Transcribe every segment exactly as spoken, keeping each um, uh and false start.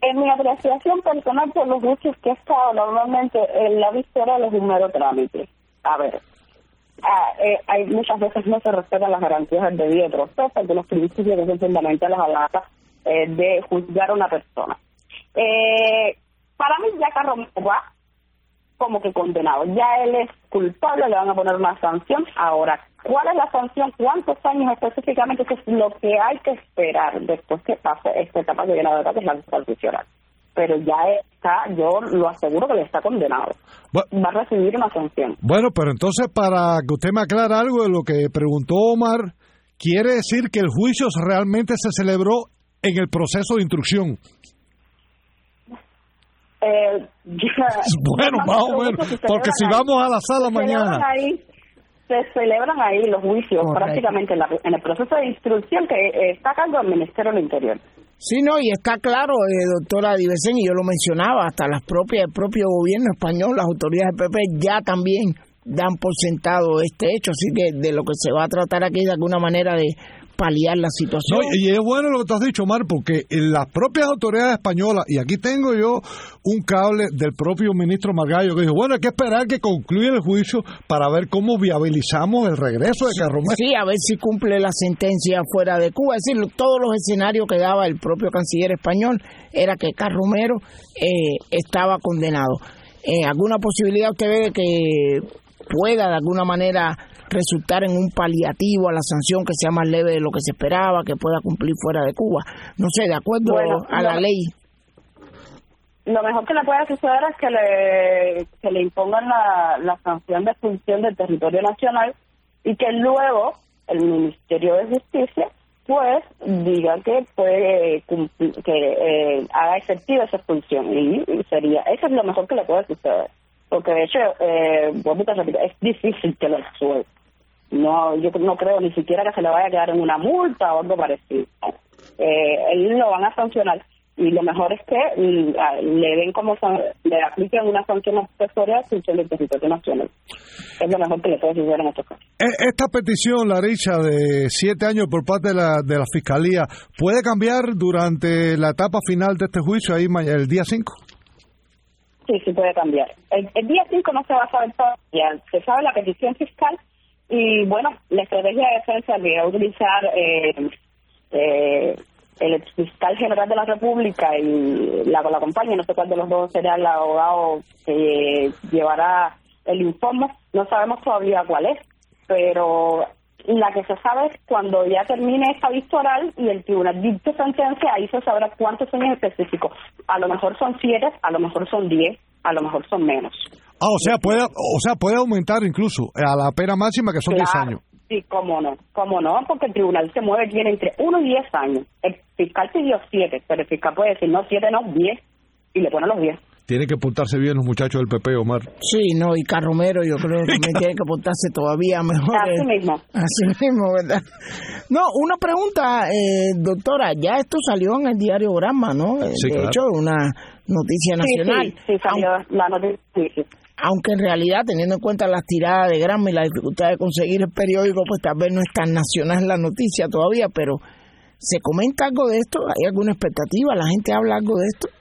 En mi apreciación personal por los juicios que he estado, normalmente en la víspera de los primeros trámites. A ver, ah, eh, hay muchas veces no se respetan las garantías del debido proceso, de los principios que son fundamentales a la hora eh, de juzgar a una persona. Eh, para mí ya Carlos va como que condenado, ya él es culpable, le van a poner una sanción. Ahora, ¿cuál es la sanción? ¿Cuántos años específicamente? Eso es lo que hay que esperar después que pase esta etapa que viene de verdad, que es la constitucional. Pero ya está, yo lo aseguro que le está condenado. Bueno, va a recibir una sanción. Bueno, pero entonces, para que usted me aclare algo de lo que preguntó Omar, quiere decir que el juicio realmente se celebró en el proceso de instrucción. Eh, ya, bueno, más o menos, porque si vamos a la sala se mañana... Ahí, se celebran ahí los juicios. Correcto. Prácticamente en, la, en el proceso de instrucción que eh, está a cargo del Ministerio del Interior. Sí, no, y está claro, eh, doctora Divesen, y yo lo mencionaba, hasta las propias, el propio gobierno español, las autoridades del P P ya también dan por sentado este hecho, así que de lo que se va a tratar aquí de alguna manera de paliar la situación. No, y es bueno lo que tú has dicho, Omar, porque en las propias autoridades españolas, y aquí tengo yo un cable del propio ministro Margallo que dijo, bueno, hay que esperar que concluya el juicio para ver cómo viabilizamos el regreso de Carromero. Sí, a ver si cumple la sentencia fuera de Cuba. Es decir, todos los escenarios que daba el propio canciller español era que Carromero eh, estaba condenado. Eh, ¿Alguna posibilidad usted ve de que pueda de alguna manera resultar en un paliativo a la sanción que sea más leve de lo que se esperaba, que pueda cumplir fuera de Cuba? No sé, de acuerdo bueno, a la lo, ley. Lo mejor que le puede suceder es que le, que le impongan la, la sanción de expulsión del territorio nacional y que luego el Ministerio de Justicia pues diga que puede cumplir, que eh, haga efectiva esa expulsión, y, y sería, eso es lo mejor que le puede suceder. Porque de hecho, eh, es difícil que lo resuelva. No, yo no creo ni siquiera que se le vaya a quedar en una multa o algo parecido. Eh, él lo van a sancionar y lo mejor es que le den como le apliquen una sanción accesoria a el territorio nacional. Es lo mejor que le puede suceder en estos casos. Esta petición, Larisha, de siete años por parte de la de la Fiscalía, ¿puede cambiar durante la etapa final de este juicio, ahí el día cinco? Sí, sí puede cambiar. El, el día cinco no se va a saber todavía. Se sabe la petición fiscal y, bueno, la estrategia de defensa que va a utilizar eh, eh, el fiscal general de la República y la, la compañía, no sé cuál de los dos será el abogado que llevará el informe, no sabemos todavía cuál es, pero la que se sabe es cuando ya termine esta vista oral y el tribunal dicte sentencia, ahí se sabrá cuántos años específicos. A lo mejor son siete, a lo mejor son diez, a lo mejor son menos. Ah, o sea, puede, o sea, puede aumentar incluso a la pena máxima, que son claro, diez años. Sí, cómo no, cómo no, porque el tribunal se mueve, tiene entre uno y diez años. El fiscal pidió siete, pero el fiscal puede decir no, siete no, diez, y le pone los diez. Tienen que portarse bien los muchachos del P P, Omar. Sí, no, y Carromero yo creo que también tiene que portarse todavía mejor. Así eh, mismo. Así mismo, ¿verdad? No, una pregunta, eh, doctora, ya esto salió en el diario Granma, ¿no? Sí, de claro. hecho, una noticia nacional. Sí, sí, sí salió aunque, la noticia. Sí, sí. Aunque en realidad, teniendo en cuenta las tiradas de Granma y la dificultad de conseguir el periódico, pues tal vez no es tan nacional la noticia todavía, pero ¿se comenta algo de esto? ¿Hay alguna expectativa? ¿La gente habla algo de esto?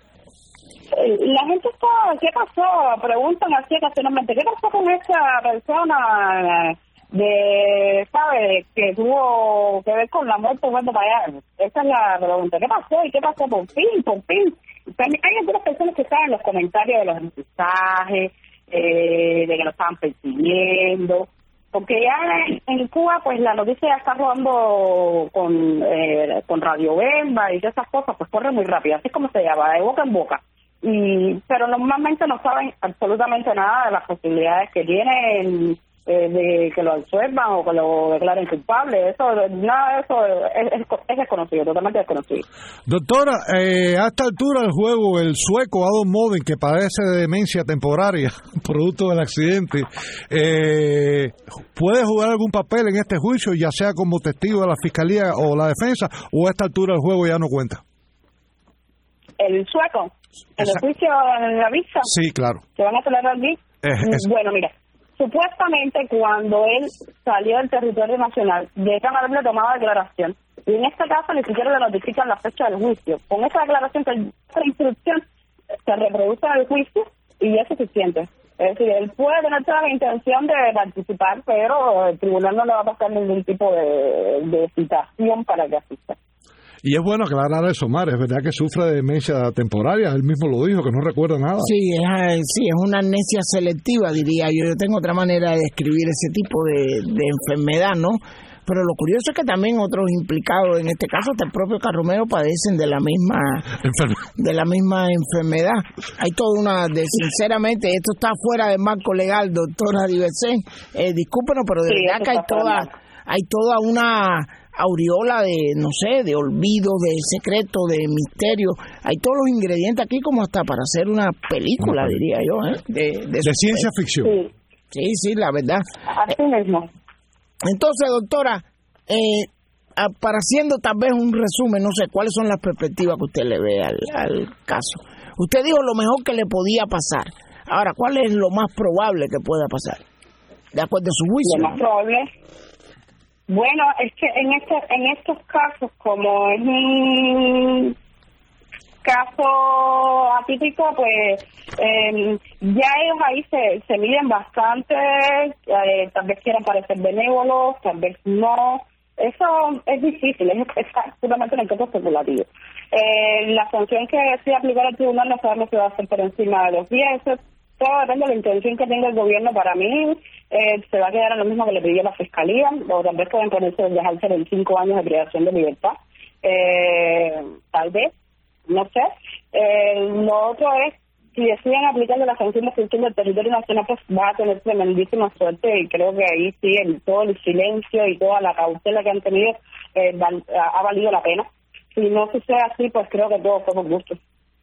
La gente está, ¿qué pasó? Preguntan así ocasionalmente, ¿qué pasó con esa persona de, ¿sabe?, que tuvo que ver con la muerte de Eduardo Payá? Esa es la pregunta, ¿qué pasó? ¿Y qué pasó? Por fin, por fin. También hay algunas personas que están en los comentarios de los mensajes, eh, de que lo estaban persiguiendo, porque ya en Cuba, pues la noticia ya está rodando con, eh, con Radio Bemba y todas esas cosas, pues corre muy rápido, así es como se llama, de boca en boca. Y pero normalmente no saben absolutamente nada de las posibilidades que tienen eh, de que lo absuelvan o que lo declaren culpable. Eso, nada de eso es, es, es desconocido, totalmente desconocido. Doctora, eh, a esta altura del juego, el sueco Adam Moden, que padece de demencia temporaria producto del accidente, eh, ¿puede jugar algún papel en este juicio, ya sea como testigo de la fiscalía o la defensa, o a esta altura del juego ya no cuenta? El sueco, en el juicio, en la vista. Sí, claro. ¿Se van a celebrar allí? Eh, bueno, mira, supuestamente cuando él salió del territorio nacional, dejan haberle tomado declaración Y en este caso ni siquiera le notifican la fecha del juicio. Con esa declaración, esa instrucción se reproduce en el juicio y es suficiente. Es decir, él puede tener toda la intención de participar, pero el tribunal no le va a pasar ningún tipo de, de citación para que asista. Y es bueno aclarar eso, Mar, es verdad que sufre de demencia temporaria, él mismo lo dijo, que no recuerda nada. Sí, es, sí, es una amnesia selectiva, diría yo. Yo tengo otra manera de describir ese tipo de, de enfermedad, ¿no? Pero lo curioso es que también otros implicados, en este caso hasta el propio Carromero, padecen de la misma Enferme. de la misma enfermedad. Hay toda una, de, sinceramente, esto está fuera del marco legal, doctora Diversen, eh, discúlpenos, pero de sí, verdad que hay toda, hay toda una aureola de, no sé, de olvido, de secreto, de misterio. Hay todos los ingredientes aquí como hasta para hacer una película, diría yo, ¿eh? De, de, de ciencia ficción. Sí. sí, sí, la verdad. Así mismo. Entonces, doctora, eh, para haciendo tal vez un resumen, no sé, ¿cuáles son las perspectivas que usted le ve al, al caso? Usted dijo lo mejor que le podía pasar. Ahora, ¿cuál es lo más probable que pueda pasar? De acuerdo a su juicio. Lo más probable... Bueno, es que en, este, en estos casos, como es un caso atípico, pues eh, ya ellos ahí se, se miden bastante, eh, tal vez quieran parecer benévolos, tal vez no. Eso es difícil, es, es puramente en el caso especulativo. Eh, la sanción que decide aplicar el tribunal no sabemos si va a ser por encima de los diez. Todo depende de la intención que tenga el gobierno. Para mí, eh, se va a quedar en lo mismo que le pidió la Fiscalía, o tal vez pueden ponerse dejarse veinticinco años de privación de libertad. Eh, tal vez, no sé. Eh, lo otro es, si deciden aplicarle la sanción de extinción del territorio nacional, pues va a tener tremendísima suerte, y creo que ahí sí, el, todo el silencio y toda la cautela que han tenido eh, val, ha valido la pena. Si no sucede así, pues creo que todo fue por gusto.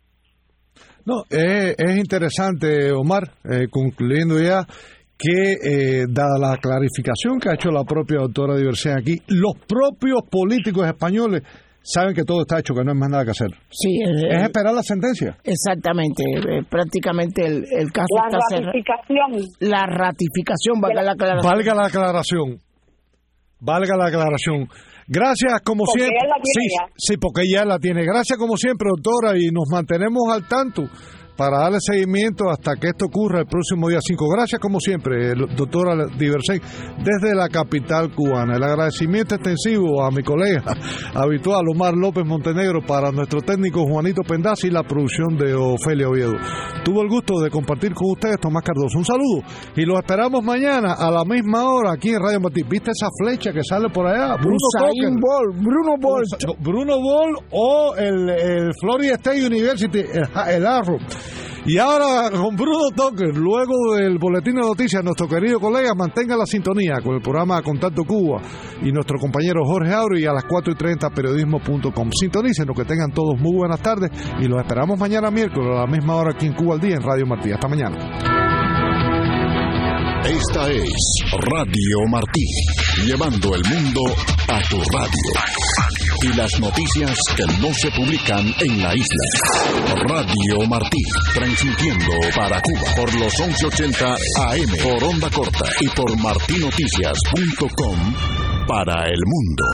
No, eh, es interesante, Omar, eh, concluyendo ya, que eh, dada la clarificación que ha hecho la propia doctora Diversen aquí, los propios políticos españoles saben que todo está hecho, que no hay más nada que hacer. Sí, eh, es esperar la sentencia. Exactamente, eh, prácticamente el, el caso la está cerrado. Ratificación. La ratificación, valga la aclaración. Valga la aclaración. Valga la aclaración. Gracias, como porque siempre. Ella la tiene sí, ya. sí, porque ella la tiene. Gracias, como siempre, doctora, y nos mantenemos al tanto para darle seguimiento hasta que esto ocurra el próximo día cinco. Gracias, como siempre, doctora Diversen, desde la capital cubana. El agradecimiento extensivo a mi colega habitual, Omar López Montenegro, para nuestro técnico Juanito Pendazzi y la producción de Ofelia Oviedo. Tuvo el gusto de compartir con ustedes Tomás Cardoso. Un saludo y los esperamos mañana a la misma hora aquí en Radio Martí. ¿Viste esa flecha que sale por allá? Bruno Usain Bolt, Bruno Bolt. Bruno Bolt o el, el Florida State University, el, el Arrow. Y ahora con Bruno Tucker, luego del boletín de noticias, nuestro querido colega mantenga la sintonía con el programa Contacto Cuba y nuestro compañero Jorge Auri, y a las cuatro y treinta periodismo punto com. Sintonícenos, que tengan todos muy buenas tardes y los esperamos mañana miércoles a la misma hora aquí en Cuba al Día en Radio Martí. Hasta mañana. Esta es Radio Martí, llevando el mundo a tu radio. Y las noticias que no se publican en la isla. Radio Martí, transmitiendo para Cuba por los once ochenta A M, por onda corta y por martinoticias punto com para el mundo.